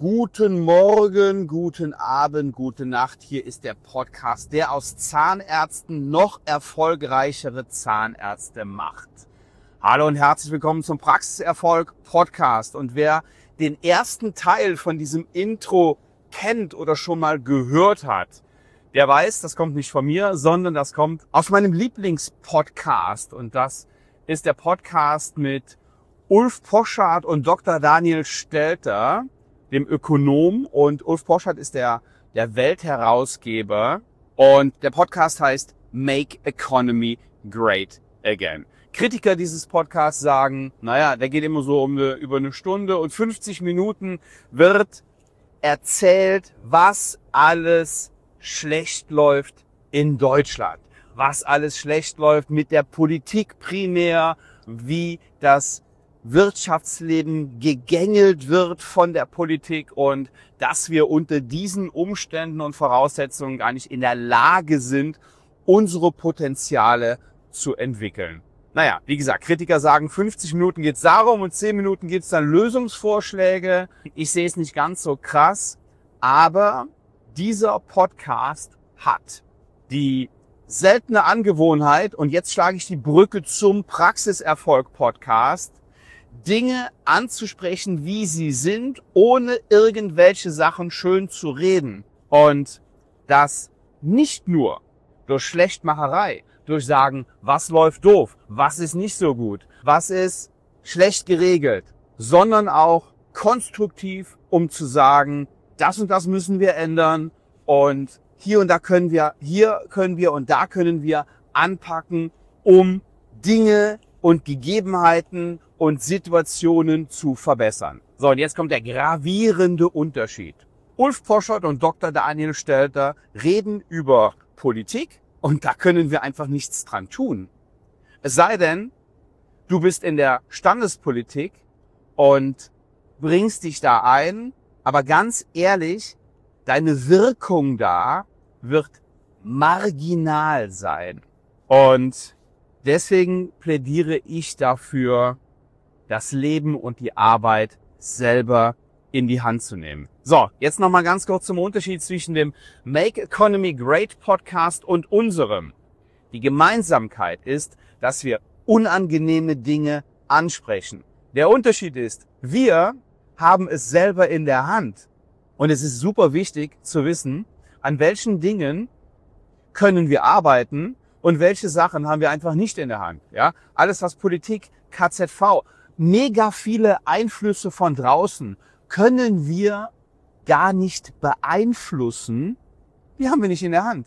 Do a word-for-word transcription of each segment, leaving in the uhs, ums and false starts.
Guten Morgen, guten Abend, gute Nacht. Hier ist der Podcast, der aus Zahnärzten noch erfolgreichere Zahnärzte macht. Hallo und herzlich willkommen zum Praxiserfolg Podcast. Und wer den ersten Teil von diesem Intro kennt oder schon mal gehört hat, der weiß, das kommt nicht von mir, sondern das kommt aus meinem Lieblingspodcast. Und das ist der Podcast mit Ulf Poschardt und Doktor Daniel Stelter, dem Ökonom. Und Ulf Poschardt ist der, der Weltherausgeber. Und der Podcast heißt Make Economy Great Again. Kritiker dieses Podcasts sagen, naja, der geht immer so um eine, über eine Stunde und fünfzig Minuten wird erzählt, was alles schlecht läuft in Deutschland. Was alles schlecht läuft mit der Politik primär, wie das Wirtschaftsleben gegängelt wird von der Politik und dass wir unter diesen Umständen und Voraussetzungen gar nicht in der Lage sind, unsere Potenziale zu entwickeln. Naja, wie gesagt, Kritiker sagen, fünfzig Minuten geht's darum und zehn Minuten gibt's dann Lösungsvorschläge. Ich sehe es nicht ganz so krass, aber dieser Podcast hat die seltene Angewohnheit, und jetzt schlage ich die Brücke zum Praxiserfolg-Podcast, Dinge anzusprechen, wie sie sind, ohne irgendwelche Sachen schön zu reden. Und das nicht nur durch Schlechtmacherei, durch Sagen, was läuft doof, was ist nicht so gut, was ist schlecht geregelt, sondern auch konstruktiv, um zu sagen, das und das müssen wir ändern und hier und da können wir, hier können wir und da können wir anpacken, um Dinge und Gegebenheiten und Situationen zu verbessern. So, und jetzt kommt der gravierende Unterschied. Ulf Poschardt und Doktor Daniel Stelter reden über Politik und da können wir einfach nichts dran tun. Es sei denn, du bist in der Standespolitik und bringst dich da ein, aber ganz ehrlich, deine Wirkung da wird marginal sein. Und deswegen plädiere ich dafür, das Leben und die Arbeit selber in die Hand zu nehmen. So, jetzt nochmal ganz kurz zum Unterschied zwischen dem Make Economy Great Podcast und unserem. Die Gemeinsamkeit ist, dass wir unangenehme Dinge ansprechen. Der Unterschied ist, wir haben es selber in der Hand. Und es ist super wichtig zu wissen, an welchen Dingen können wir arbeiten und welche Sachen haben wir einfach nicht in der Hand. Ja, alles was Politik, K Z V, mega viele Einflüsse von draußen können wir gar nicht beeinflussen. Die haben wir nicht in der Hand.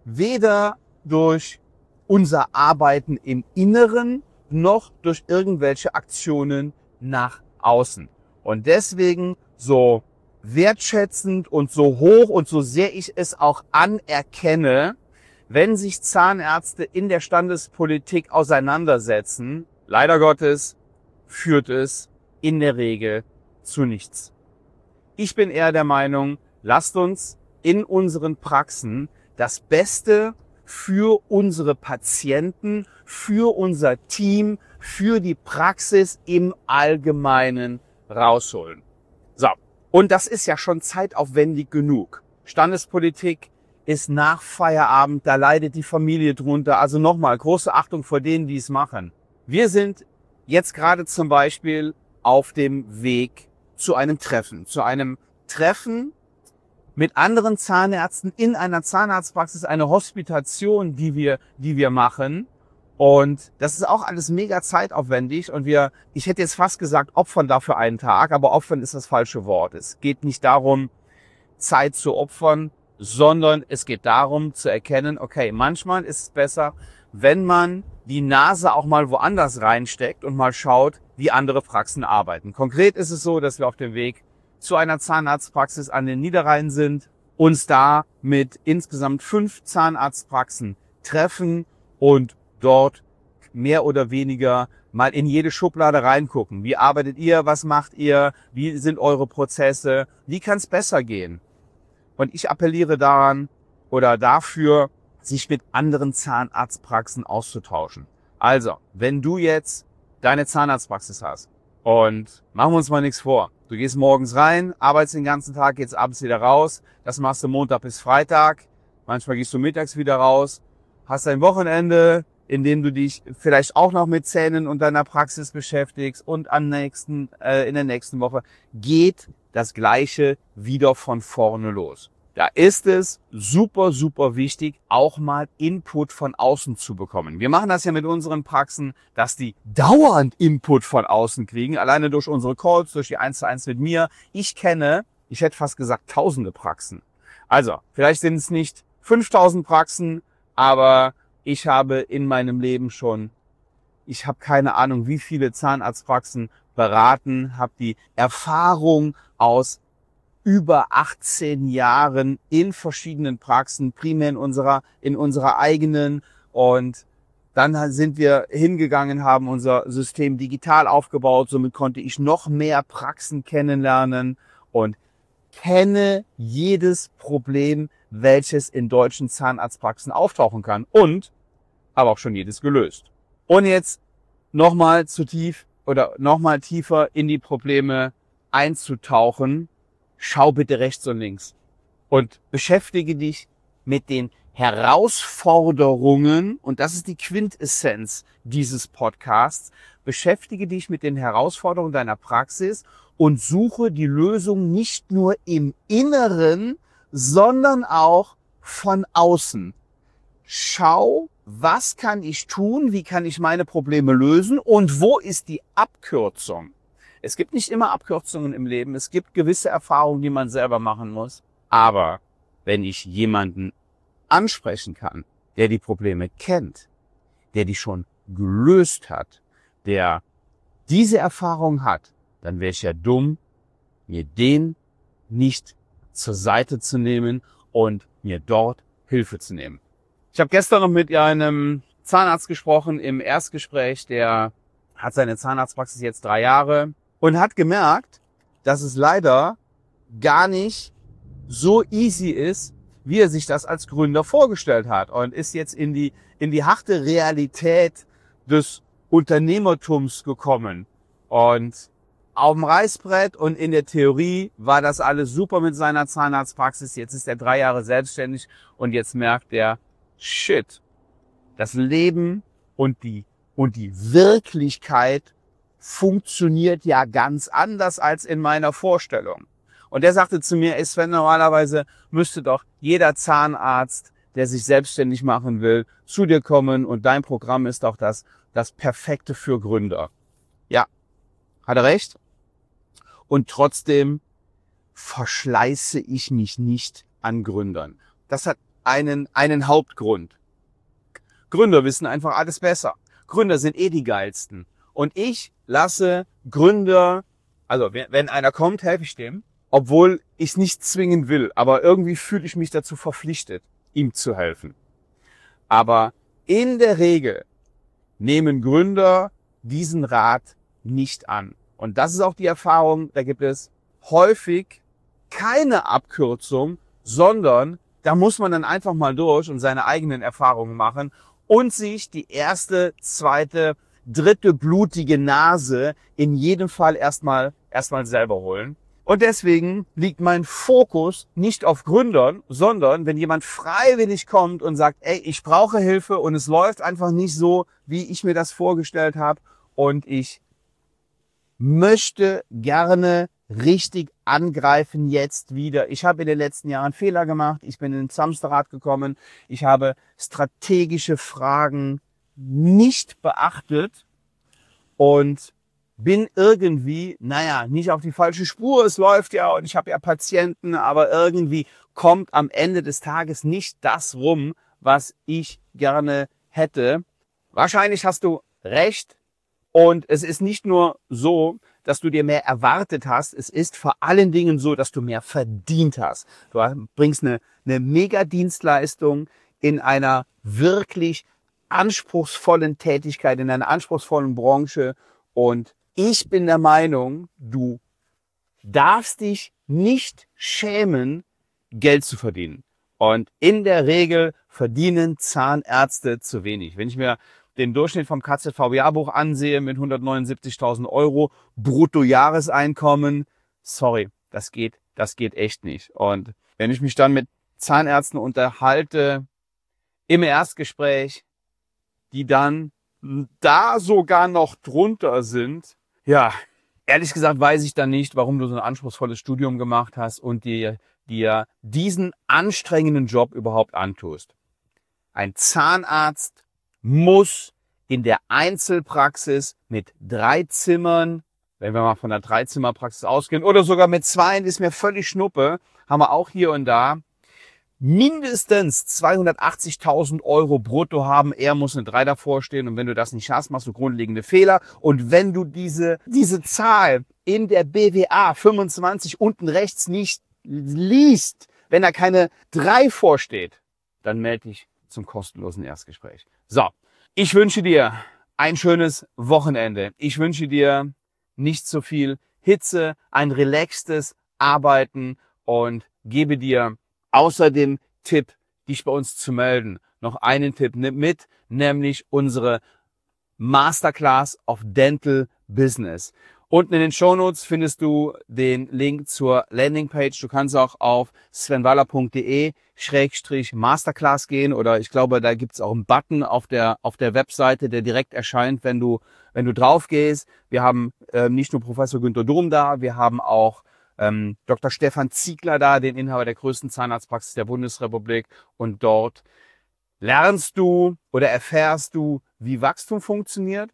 Weder durch unser Arbeiten im Inneren noch durch irgendwelche Aktionen nach außen. Und deswegen so wertschätzend und so hoch und so sehr ich es auch anerkenne, wenn sich Zahnärzte in der Standespolitik auseinandersetzen, leider Gottes führt es in der Regel zu nichts. Ich bin eher der Meinung, lasst uns in unseren Praxen das Beste für unsere Patienten, für unser Team, für die Praxis im Allgemeinen rausholen. So, und das ist ja schon zeitaufwendig genug. Standespolitik ist nach Feierabend, da leidet die Familie drunter. Also nochmal, große Achtung vor denen, die es machen. Wir sind jetzt gerade zum Beispiel auf dem Weg zu einem Treffen. Zu einem Treffen mit anderen Zahnärzten in einer Zahnarztpraxis, eine Hospitation, die wir, die wir machen. Und das ist auch alles mega zeitaufwendig. Und wir, ich hätte jetzt fast gesagt, opfern dafür einen Tag, aber opfern ist das falsche Wort. Es geht nicht darum, Zeit zu opfern, sondern es geht darum zu erkennen, okay, manchmal ist es besser, wenn man die Nase auch mal woanders reinsteckt und mal schaut, wie andere Praxen arbeiten. Konkret ist es so, dass wir auf dem Weg zu einer Zahnarztpraxis an den Niederrhein sind, uns da mit insgesamt fünf Zahnarztpraxen treffen und dort mehr oder weniger mal in jede Schublade reingucken. Wie arbeitet ihr? Was macht ihr? Wie sind eure Prozesse? Wie kann es besser gehen? Und ich appelliere daran oder dafür, sich mit anderen Zahnarztpraxen auszutauschen. Also, wenn du jetzt deine Zahnarztpraxis hast Und machen wir uns mal nichts vor. Du gehst morgens rein, arbeitest den ganzen Tag, gehst abends wieder raus. Das machst du Montag bis Freitag. Manchmal gehst du mittags wieder raus. Hast ein Wochenende, in dem du dich vielleicht auch noch mit Zähnen und deiner Praxis beschäftigst. Und am nächsten, äh, in der nächsten Woche geht das Gleiche wieder von vorne los. Da ist es super, super wichtig, auch mal Input von außen zu bekommen. Wir machen das ja mit unseren Praxen, dass die dauernd Input von außen kriegen, alleine durch unsere Calls, durch die eins zu eins mit mir. Ich kenne, ich hätte fast gesagt, tausende Praxen. Also, vielleicht sind es nicht fünftausend Praxen, aber ich habe in meinem Leben schon, ich habe keine Ahnung, wie viele Zahnarztpraxen beraten, habe die Erfahrung aus über achtzehn Jahren in verschiedenen Praxen, primär in unserer, in unserer eigenen. Und dann sind wir hingegangen, haben unser System digital aufgebaut. Somit konnte ich noch mehr Praxen kennenlernen und kenne jedes Problem, welches in deutschen Zahnarztpraxen auftauchen kann. Und habe auch schon jedes gelöst. Und jetzt nochmal zu tief oder nochmal tiefer in die Probleme einzutauchen. Schau bitte rechts und links und beschäftige dich mit den Herausforderungen, und das ist die Quintessenz dieses Podcasts. Beschäftige dich mit den Herausforderungen deiner Praxis und suche die Lösung nicht nur im Inneren, sondern auch von außen. Schau, was kann ich tun, wie kann ich meine Probleme lösen und wo ist die Abkürzung? Es gibt nicht immer Abkürzungen im Leben. Es gibt gewisse Erfahrungen, die man selber machen muss. Aber wenn ich jemanden ansprechen kann, der die Probleme kennt, der die schon gelöst hat, der diese Erfahrung hat, dann wäre ich ja dumm, mir den nicht zur Seite zu nehmen und mir dort Hilfe zu nehmen. Ich habe gestern noch mit einem Zahnarzt gesprochen im Erstgespräch, der hat seine Zahnarztpraxis jetzt drei Jahre. Und hat gemerkt, dass es leider gar nicht so easy ist, wie er sich das als Gründer vorgestellt hat. Und ist jetzt in die, in die harte Realität des Unternehmertums gekommen. Und auf dem Reißbrett und in der Theorie war das alles super mit seiner Zahnarztpraxis. Jetzt ist er drei Jahre selbstständig und jetzt merkt er, shit, das Leben und die, und die Wirklichkeit funktioniert ja ganz anders als in meiner Vorstellung. Und er sagte zu mir, ey Sven, normalerweise müsste doch jeder Zahnarzt, der sich selbstständig machen will, zu dir kommen und dein Programm ist doch das, das Perfekte für Gründer. Ja, hat er recht. Und trotzdem verschleiße ich mich nicht an Gründern. Das hat einen, einen Hauptgrund. Gründer wissen einfach alles besser. Gründer sind eh die geilsten. Und ich lasse Gründer, also wenn einer kommt, helfe ich dem, obwohl ich es nicht zwingen will, aber irgendwie fühle ich mich dazu verpflichtet, ihm zu helfen. Aber in der Regel nehmen Gründer diesen Rat nicht an. Und das ist auch die Erfahrung, da gibt es häufig keine Abkürzung, sondern da muss man dann einfach mal durch und seine eigenen Erfahrungen machen und sich die erste, zweite, dritte blutige Nase in jedem Fall erstmal erstmal selber holen. Und deswegen liegt mein Fokus nicht auf Gründern, sondern wenn jemand freiwillig kommt und sagt, ey, ich brauche Hilfe und es läuft einfach nicht so, wie ich mir das vorgestellt habe und ich möchte gerne richtig angreifen jetzt wieder. Ich habe in den letzten Jahren Fehler gemacht, ich bin ins Hamsterrad gekommen, ich habe strategische Fragen nicht beachtet und bin irgendwie, naja, nicht auf die falsche Spur. Es läuft ja und ich habe ja Patienten, aber irgendwie kommt am Ende des Tages nicht das rum, was ich gerne hätte. Wahrscheinlich hast du recht und es ist nicht nur so, dass du dir mehr erwartet hast, es ist vor allen Dingen so, dass du mehr verdient hast. Du bringst eine, eine Mega-Dienstleistung in einer wirklich anspruchsvollen Tätigkeit, in einer anspruchsvollen Branche und ich bin der Meinung, du darfst dich nicht schämen, Geld zu verdienen. Und in der Regel verdienen Zahnärzte zu wenig. Wenn ich mir den Durchschnitt vom K Z V Jahrbuch ansehe mit hundertneunundsiebzigtausend Euro Bruttojahreseinkommen, sorry, das geht, das geht echt nicht. Und wenn ich mich dann mit Zahnärzten unterhalte im Erstgespräch, die dann da sogar noch drunter sind, ja, ehrlich gesagt weiß ich dann nicht, warum du so ein anspruchsvolles Studium gemacht hast und dir, dir diesen anstrengenden Job überhaupt antust. Ein Zahnarzt muss in der Einzelpraxis mit drei Zimmern, wenn wir mal von der Dreizimmerpraxis ausgehen, oder sogar mit zweien, ist mir völlig schnuppe, haben wir auch hier und da, mindestens zweihundertachtzigtausend Euro brutto haben. Er muss eine drei davor stehen und wenn du das nicht hast, machst du grundlegende Fehler. Und wenn du diese, diese Zahl in der B W A fünfundzwanzig unten rechts nicht liest, wenn da keine drei vorsteht, dann melde dich zum kostenlosen Erstgespräch. So, ich wünsche dir ein schönes Wochenende. Ich wünsche dir nicht so viel Hitze, ein relaxtes Arbeiten und gebe dir außer dem Tipp, dich bei uns zu melden, noch einen Tipp mit, nämlich unsere Masterclass of Dental Business. Unten in den Shownotes findest du den Link zur Landingpage. Du kannst auch auf svenwaller punkt de Schrägstrich Masterclass gehen oder ich glaube, da gibt's auch einen Button auf der auf der Webseite, der direkt erscheint, wenn du wenn du drauf gehst. Wir haben äh, nicht nur Professor Günter Dom da, wir haben auch ähm, Doktor Stefan Ziegler da, den Inhaber der größten Zahnarztpraxis der Bundesrepublik. Und dort lernst du oder erfährst du, wie Wachstum funktioniert.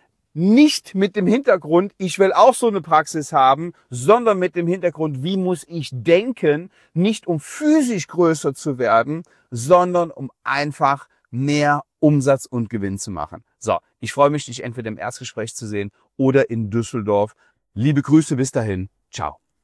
Nicht mit dem Hintergrund, ich will auch so eine Praxis haben, sondern mit dem Hintergrund, wie muss ich denken, nicht um physisch größer zu werden, sondern um einfach mehr Umsatz und Gewinn zu machen. So, ich freue mich, dich entweder im Erstgespräch zu sehen oder in Düsseldorf. Liebe Grüße, bis dahin. Ciao.